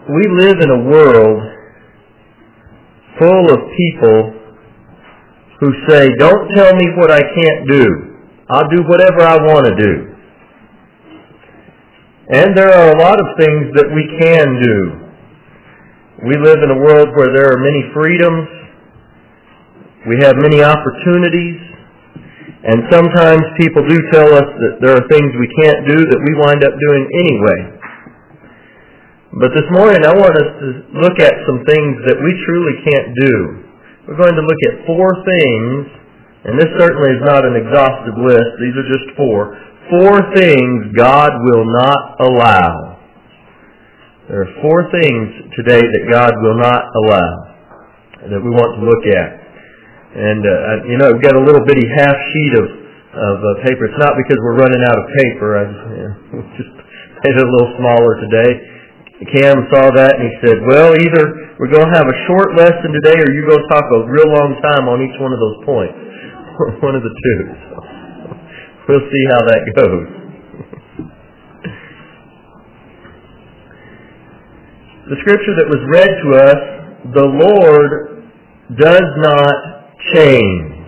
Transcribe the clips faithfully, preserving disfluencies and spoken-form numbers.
we live in a world full of people who say, don't tell me what I can't do. I'll do whatever I want to do. And there are a lot of things that we can do. We live in a world where there are many freedoms. We have many opportunities. And sometimes people do tell us that there are things we can't do that we wind up doing anyway. But this morning I want us to look at some things that we truly can't do. We're going to look at four things, and this certainly is not an exhaustive list. These are just four. Four things God will not allow. There are four things today that God will not allow that we want to look at. And, uh, you know, we've got a little bitty half sheet of, of uh, paper. It's not because we're running out of paper. I you know, just made it a little smaller today. Cam saw that and he said, well, either we're going to have a short lesson today or you're going to talk a real long time on each one of those points. One of the two. So we'll see how that goes. The scripture that was read to us, the Lord does not change.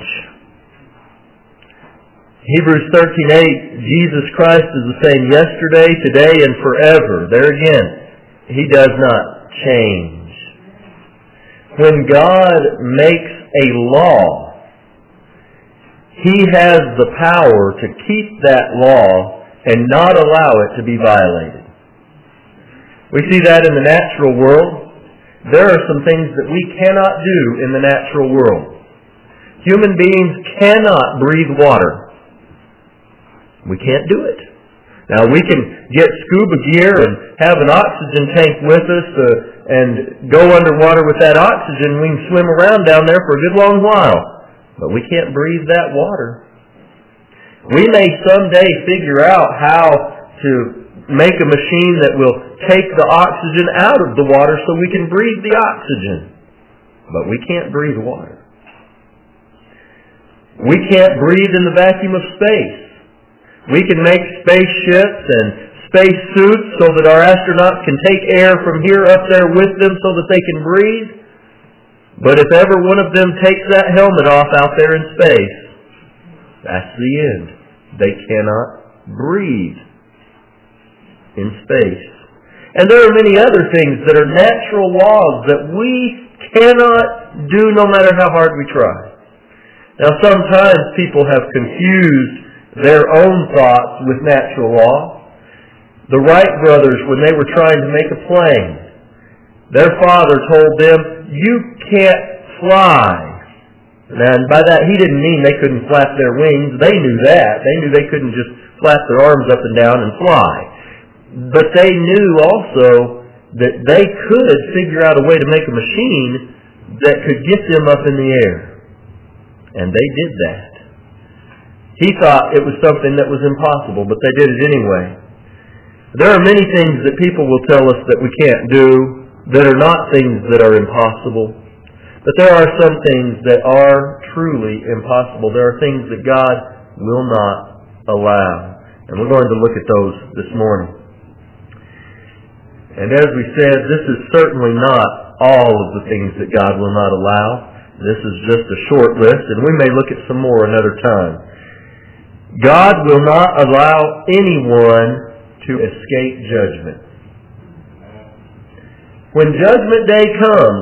Hebrews thirteen eight, Jesus Christ is the same yesterday, today, and forever. There again, He does not change. When God makes a law, He has the power to keep that law and not allow it to be violated. We see that in the natural world. There are some things that we cannot do in the natural world. Human beings cannot breathe water. We can't do it. Now, we can get scuba gear and have an oxygen tank with us uh, and go underwater with that oxygen. We can swim around down there for a good long while. But we can't breathe that water. We may someday figure out how to make a machine that will take the oxygen out of the water so we can breathe the oxygen. But we can't breathe water. We can't breathe in the vacuum of space. We can make spaceships and space suits so that our astronauts can take air from here up there with them so that they can breathe. But if ever one of them takes that helmet off out there in space, that's the end. They cannot breathe in space. And there are many other things that are natural laws that we cannot do no matter how hard we try. Now, sometimes people have confused their own thoughts with natural law. The Wright brothers, when they were trying to make a plane, their father told them, you can't fly. And by that, he didn't mean they couldn't flap their wings. They knew that. They knew they couldn't just flap their arms up and down and fly. But they knew also that they could figure out a way to make a machine that could get them up in the air. And they did that. He thought it was something that was impossible, but they did it anyway. There are many things that people will tell us that we can't do that are not things that are impossible. But there are some things that are truly impossible. There are things that God will not allow. And we're going to look at those this morning. And as we said, this is certainly not all of the things that God will not allow. This is just a short list, and we may look at some more another time. God will not allow anyone to escape judgment. When Judgment Day comes,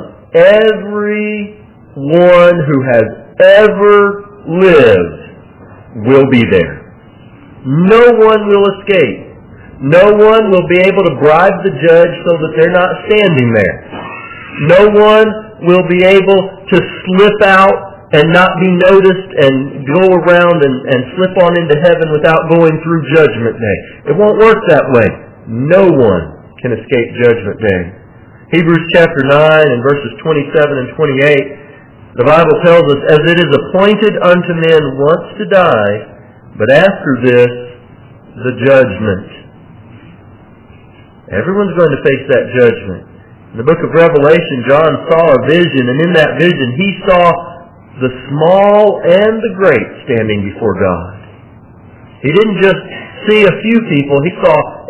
everyone who has ever lived will be there. No one will escape. No one will be able to bribe the judge so that they're not standing there. No one will be able to slip out and not be noticed and go around and, and slip on into heaven without going through Judgment Day. It won't work that way. No one can escape Judgment Day. Hebrews chapter nine and verses twenty-seven and twenty-eight, the Bible tells us, as it is appointed unto men once to die, but after this, the judgment. Everyone's going to face that judgment. In the book of Revelation, John saw a vision, and in that vision he saw the small and the great standing before God. He didn't just see a few people, he saw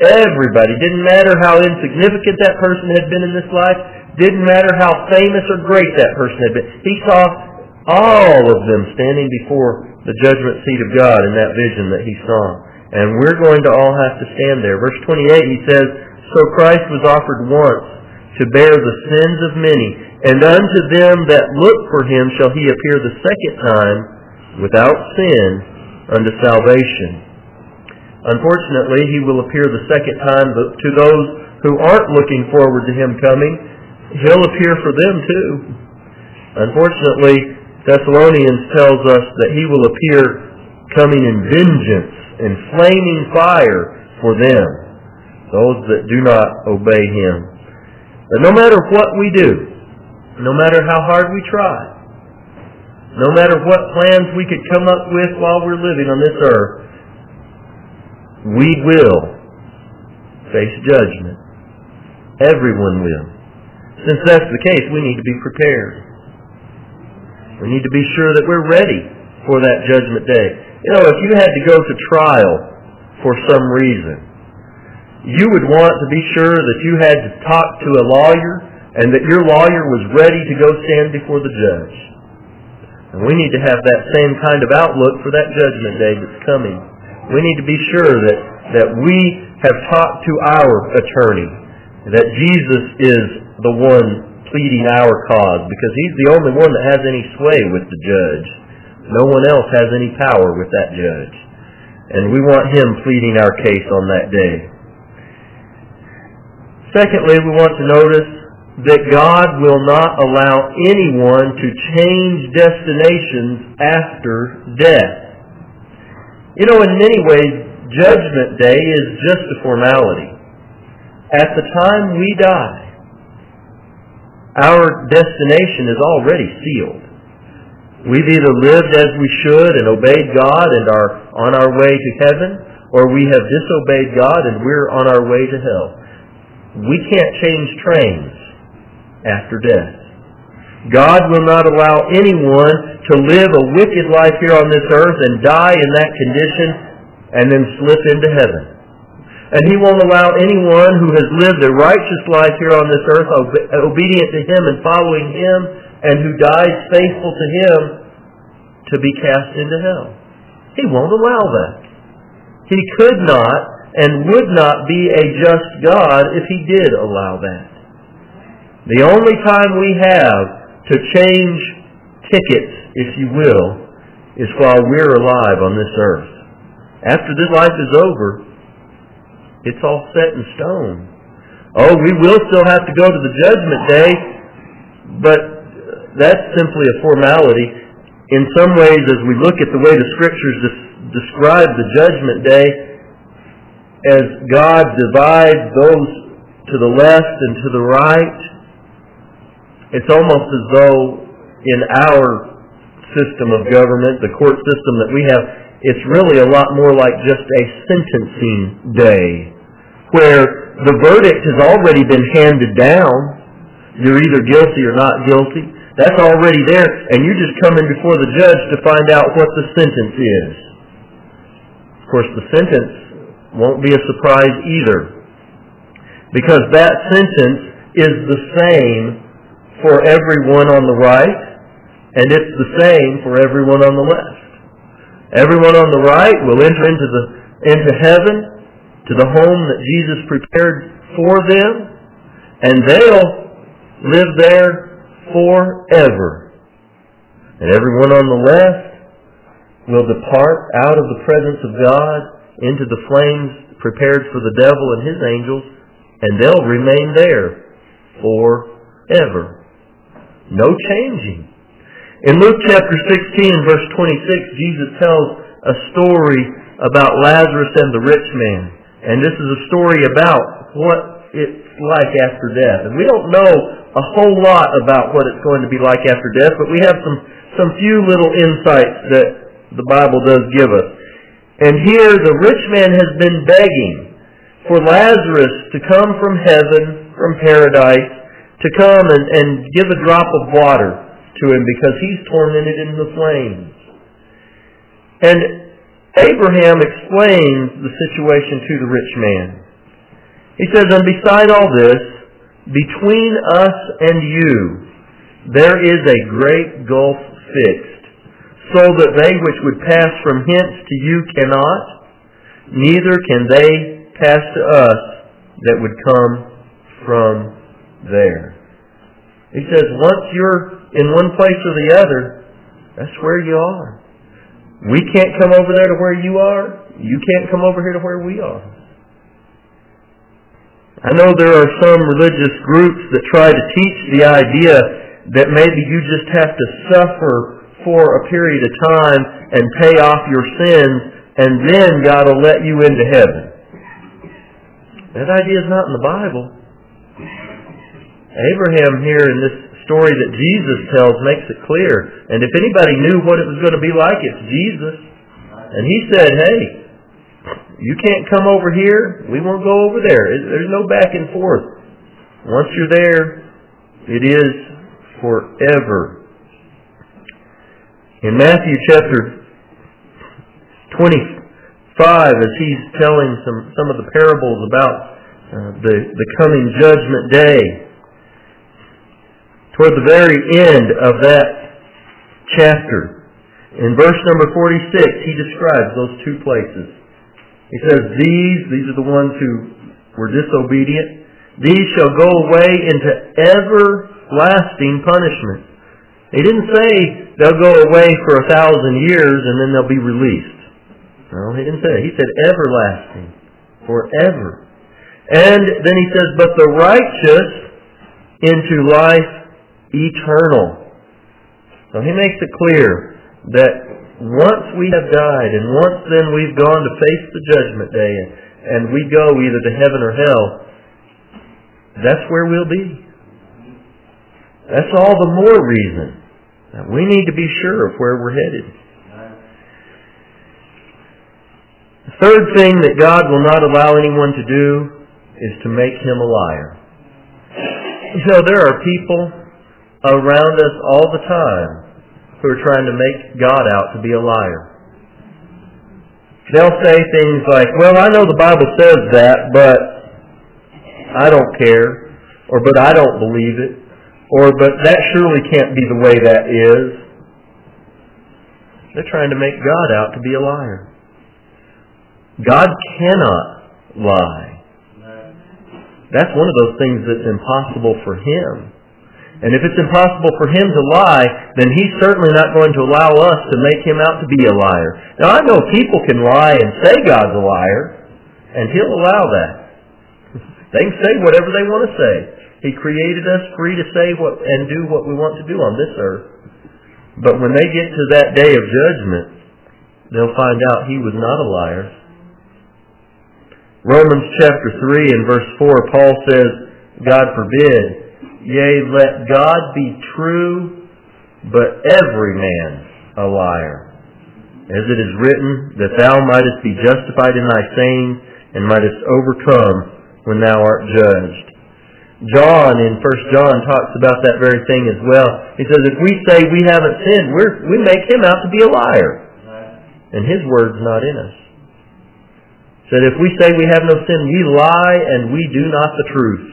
Everybody. Didn't matter how insignificant that person had been in this life. Didn't matter how famous or great that person had been. He saw all of them standing before the judgment seat of God in that vision that he saw. And we're going to all have to stand there. Verse twenty-eight, he says, "So Christ was offered once to bear the sins of many, and unto them that look for him shall he appear the second time without sin unto salvation." Unfortunately, he will appear the second time to those who aren't looking forward to him coming. He'll appear for them too. Unfortunately, Thessalonians tells us that he will appear coming in vengeance and flaming fire for them, those that do not obey him. But no matter what we do, no matter how hard we try, no matter what plans we could come up with while we're living on this earth, we will face judgment. Everyone will. Since that's the case, we need to be prepared. We need to be sure that we're ready for that judgment day. You know, if you had to go to trial for some reason, you would want to be sure that you had to talk to a lawyer and that your lawyer was ready to go stand before the judge. And we need to have that same kind of outlook for that judgment day that's coming. We need to be sure that, that we have talked to our attorney, that Jesus is the one pleading our cause, because he's the only one that has any sway with the judge. No one else has any power with that judge. And we want him pleading our case on that day. Secondly, we want to notice that God will not allow anyone to change destinations after death. You know, in many ways, Judgment Day is just a formality. At the time we die, our destination is already sealed. We've either lived as we should and obeyed God and are on our way to heaven, or we have disobeyed God and we're on our way to hell. We can't change trains after death. God will not allow anyone to live a wicked life here on this earth and die in that condition and then slip into heaven. And he won't allow anyone who has lived a righteous life here on this earth, obedient to him and following him, and who dies faithful to him, to be cast into hell. He won't allow that. He could not and would not be a just God if he did allow that. The only time we have to change tickets, if you will, is while we're alive on this earth. After this life is over, it's all set in stone. Oh, we will still have to go to the judgment day, but that's simply a formality. In some ways, as we look at the way the Scriptures des- describe the judgment day, as God divides those to the left and to the right, it's almost as though in our system of government, the court system that we have, it's really a lot more like just a sentencing day, where the verdict has already been handed down. You're either guilty or not guilty. That's already there, and you just come in before the judge to find out what the sentence is. Of course, the sentence won't be a surprise either, because that sentence is the same for everyone on the right, and it's the same for everyone on the left. Everyone on the right will enter into the into heaven, to the home that Jesus prepared for them, and they'll live there forever. And everyone on the left will depart out of the presence of God into the flames prepared for the devil and his angels, and they'll remain there forever. No changing. In Luke chapter sixteen, verse twenty-six, Jesus tells a story about Lazarus and the rich man. And this is a story about what it's like after death. And we don't know a whole lot about what it's going to be like after death, but we have some, some few little insights that the Bible does give us. And here the rich man has been begging for Lazarus to come from heaven, from paradise, to come and, and give a drop of water to him because he's tormented in the flames. And Abraham explains the situation to the rich man. He says, and beside all this, between us and you, there is a great gulf fixed, so that they which would pass from hence to you cannot, neither can they pass to us that would come from there. He says, once you're in one place or the other, that's where you are. We can't come over there to where you are. You can't come over here to where we are. I know there are some religious groups that try to teach the idea that maybe you just have to suffer for a period of time and pay off your sins, and then God will let you into heaven. That idea is not in the Bible. Abraham here in this story that Jesus tells makes it clear. And if anybody knew what it was going to be like, it's Jesus. And he said, hey, you can't come over here. We won't go over there. There's no back and forth. Once you're there, it is forever. In Matthew chapter twenty-five, as he's telling some, some of the parables about uh, the, the coming judgment day, toward the very end of that chapter, in verse number forty-six, he describes those two places. He says, These, these are the ones who were disobedient, these shall go away into everlasting punishment. He didn't say they'll go away for a thousand years and then they'll be released. No, he didn't say that. He said everlasting, forever. And then he says, but the righteous into life eternal. So he makes it clear that once we have died and once then we've gone to face the judgment day and, and we go either to heaven or hell, that's where we'll be. That's all the more reason that we need to be sure of where we're headed. The third thing that God will not allow anyone to do is to make him a liar. So there are people around us all the time who are trying to make God out to be a liar. They'll say things like, well, I know the Bible says that, but I don't care, or but I don't believe it, or but that surely can't be the way that is. They're trying to make God out to be a liar. God cannot lie. That's one of those things that's impossible for Him. And if it's impossible for Him to lie, then He's certainly not going to allow us to make Him out to be a liar. Now I know people can lie and say God's a liar, and He'll allow that. They can say whatever they want to say. He created us free to say what and do what we want to do on this earth. But when they get to that day of judgment, they'll find out He was not a liar. Romans chapter three and verse four, Paul says, God forbid, yea, let God be true, but every man a liar. As it is written, that thou mightest be justified in thy saying, and mightest overcome when thou art judged. John in First John talks about that very thing as well. He says, if we say we haven't sinned, we're, we make Him out to be a liar. And His word's not in us. He said, if we say we have no sin, we lie and we do not the truth.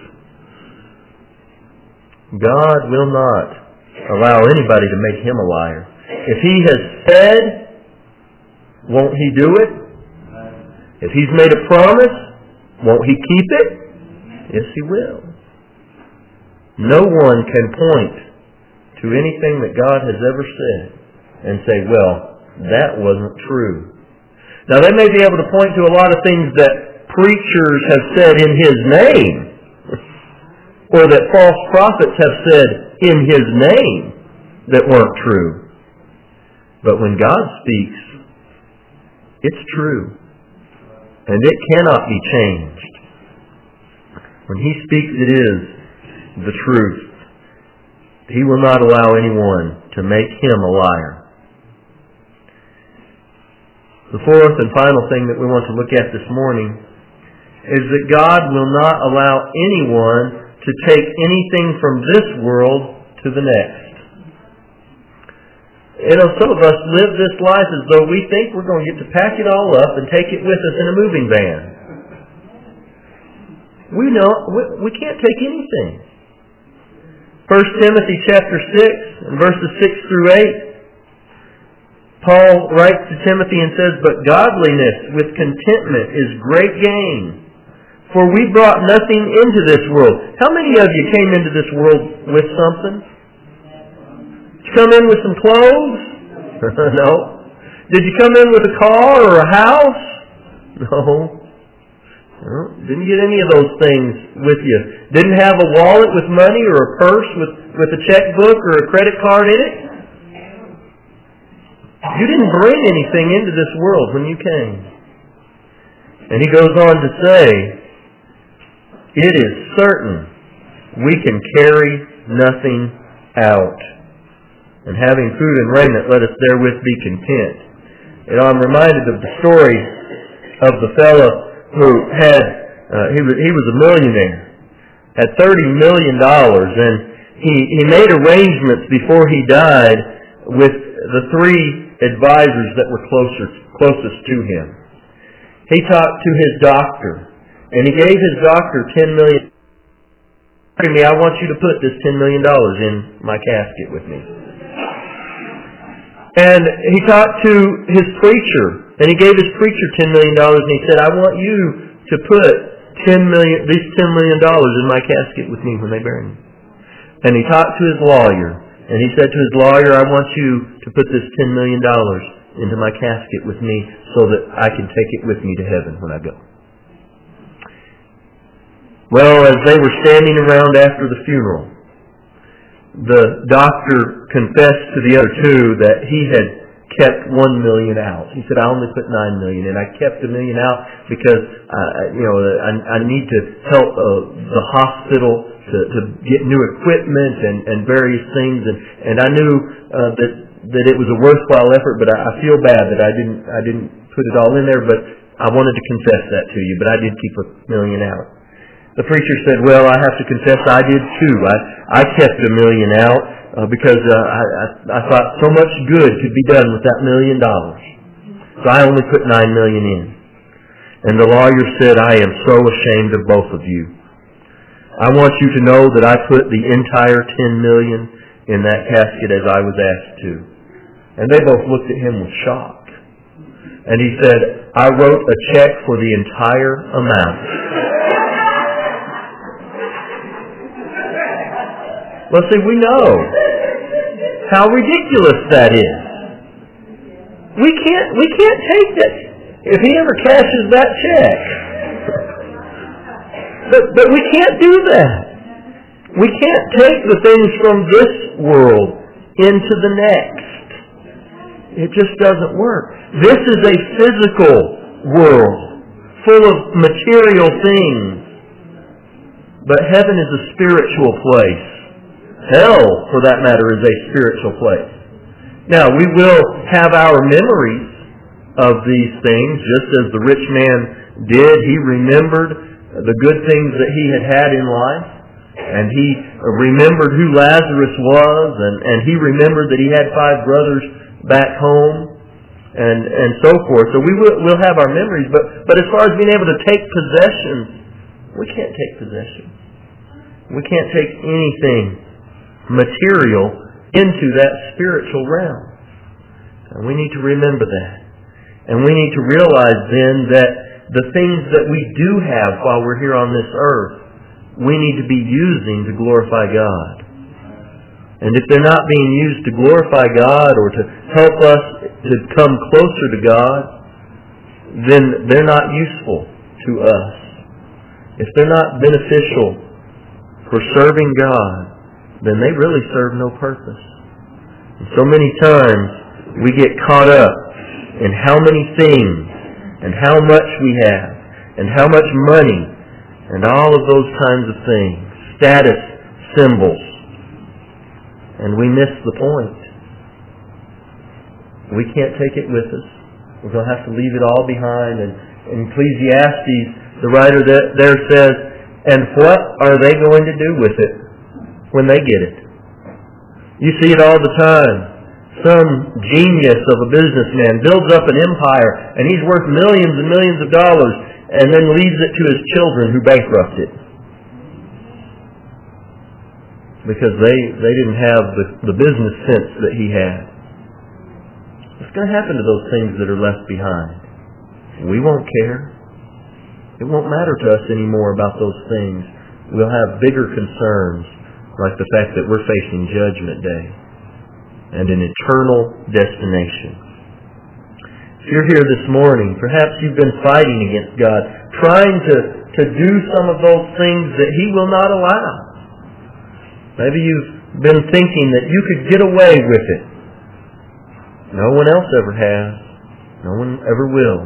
God will not allow anybody to make Him a liar. If He has said, won't He do it? If He's made a promise, won't He keep it? Yes, He will. No one can point to anything that God has ever said and say, well, that wasn't true. Now, they may be able to point to a lot of things that preachers have said in His name, or that false prophets have said in His name that weren't true. But when God speaks, it's true. And it cannot be changed. When He speaks, it is the truth. He will not allow anyone to make Him a liar. The fourth and final thing that we want to look at this morning is that God will not allow anyone to take anything from this world to the next. You know, some of us live this life as though we think we're going to get to pack it all up and take it with us in a moving van. we know we, we can't take anything. First Timothy chapter six and verses six through eight. Paul writes to Timothy and says, "But godliness with contentment is great gain. For we brought nothing into this world." How many of you came into this world with something? Did you come in with some clothes? No. Did you come in with a car or a house? No. No. Didn't get any of those things with you. Didn't have a wallet with money or a purse with, with a checkbook or a credit card in it? You didn't bring anything into this world when you came. And he goes on to say, "It is certain we can carry nothing out. And having food and raiment, let us therewith be content." You know, I'm reminded of the story of the fellow who had, uh, he was he was a millionaire, had thirty million dollars, and he, he made arrangements before he died with the three advisors that were closer, closest to him. He talked to his doctor, and he gave his doctor ten million dollars. Me, I want you to put this ten million dollars in my casket with me. And he talked to his preacher, and he gave his preacher ten million dollars, and he said, "I want you to put ten million, these ten million dollars in my casket with me when they bury me." And he talked to his lawyer, and he said to his lawyer, "I want you to put this ten million dollars into my casket with me so that I can take it with me to heaven when I go." Well, as they were standing around after the funeral, the doctor confessed to the other two that he had kept one million out. He said, "I only put nine million in. I kept a million out because uh, you know I, I need to help uh, the hospital to, to get new equipment and, and various things, and, and I knew uh, that that it was a worthwhile effort. But I, I feel bad that I didn't I didn't put it all in there. But I wanted to confess that to you. But I did keep a million out." The preacher said, "Well, I have to confess I did too. I, I kept a million out uh, because uh, I, I, I thought so much good could be done with that million dollars. So I only put nine million in." And the lawyer said, "I am so ashamed of both of you. I want you to know that I put the entire ten million in that casket as I was asked to." And they both looked at him with shock. And he said, "I wrote a check for the entire amount." Well, see, we know how ridiculous that is. We can't, we can't take that. If he ever cashes that check. But, but we can't do that. We can't take the things from this world into the next. It just doesn't work. This is a physical world full of material things. But heaven is a spiritual place. Hell, for that matter, is a spiritual place. Now, we will have our memories of these things, just as the rich man did. He remembered the good things that he had had in life, and he remembered who Lazarus was, and, and he remembered that he had five brothers back home, and, and so forth. So we will we'll have our memories, but, but as far as being able to take possession, we can't take possession. We can't take anything material into that spiritual realm. And we need to remember that. And we need to realize then that the things that we do have while we're here on this earth, we need to be using to glorify God. And if they're not being used to glorify God or to help us to come closer to God, then they're not useful to us. If they're not beneficial for serving God, then they really serve no purpose. And so many times we get caught up in how many things and how much we have and how much money and all of those kinds of things, status symbols, and we miss the point. We can't take it with us. We're going to have to leave it all behind. And in Ecclesiastes, the writer there says, "And what are they going to do with it when they get it?" You see it all the time. Some genius of a businessman builds up an empire, and he's worth millions and millions of dollars, and then leaves it to his children who bankrupt it. Because they, they didn't have the, the business sense that he had. What's going to happen to those things that are left behind? We won't care. It won't matter to us anymore about those things. We'll have bigger concerns, like the fact that we're facing Judgment Day and an eternal destination. If you're here this morning, perhaps you've been fighting against God, trying to, to do some of those things that He will not allow. Maybe you've been thinking that you could get away with it. No one else ever has. No one ever will.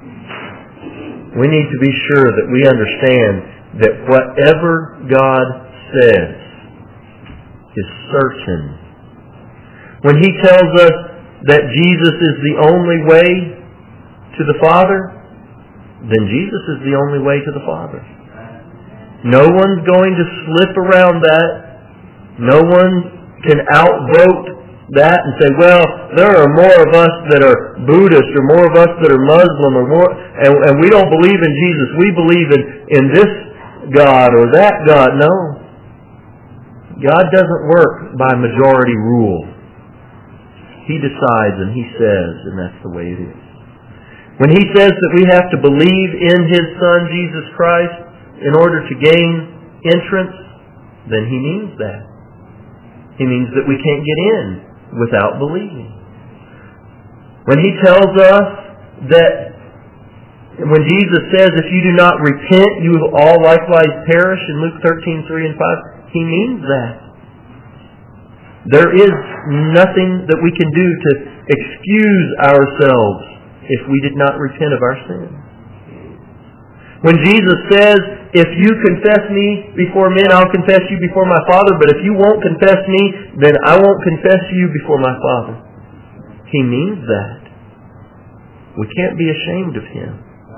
We need to be sure that we understand that whatever God says is certain. When He tells us that Jesus is the only way to the Father, then Jesus is the only way to the Father. No one's going to slip around that. No one can outvote that and say, well, there are more of us that are Buddhist or more of us that are Muslim or more, and, and we don't believe in Jesus. We believe in, in this God or that God. No. God doesn't work by majority rule. He decides and He says, and that's the way it is. When He says that we have to believe in His Son, Jesus Christ, in order to gain entrance, then He means that. He means that we can't get in without believing. When He tells us that, when Jesus says, if you do not repent, you will all likewise perish, in Luke thirteen, three and five, He means that. There is nothing that we can do to excuse ourselves if we did not repent of our sin. When Jesus says, if you confess me before men, I'll confess you before my Father, but if you won't confess me, then I won't confess you before my Father. He means that. We can't be ashamed of Him.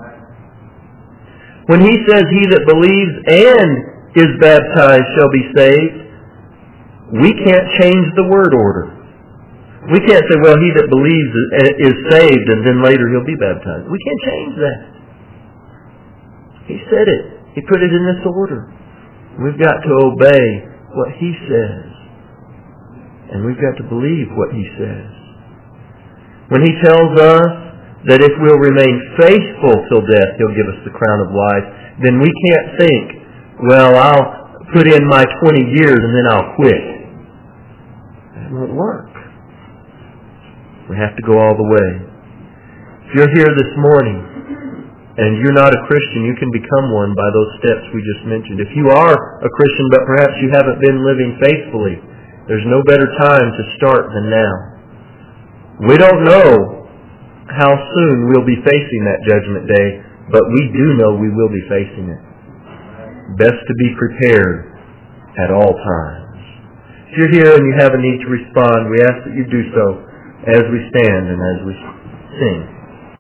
When He says, he that believes and is baptized shall be saved, we can't change the word order. We can't say, well, he that believes is saved and then later he'll be baptized. We can't change that. He said it. He put it in this order. We've got to obey what He says. And we've got to believe what He says. When He tells us that if we'll remain faithful till death, He'll give us the crown of life, then we can't think, well, I'll put in my twenty years and then I'll quit. That won't work. We have to go all the way. If you're here this morning and you're not a Christian, you can become one by those steps we just mentioned. If you are a Christian but perhaps you haven't been living faithfully, there's no better time to start than now. We don't know how soon we'll be facing that judgment day, but we do know we will be facing it. Best to be prepared at all times. If you're here and you have a need to respond, we ask that you do so as we stand and as we sing.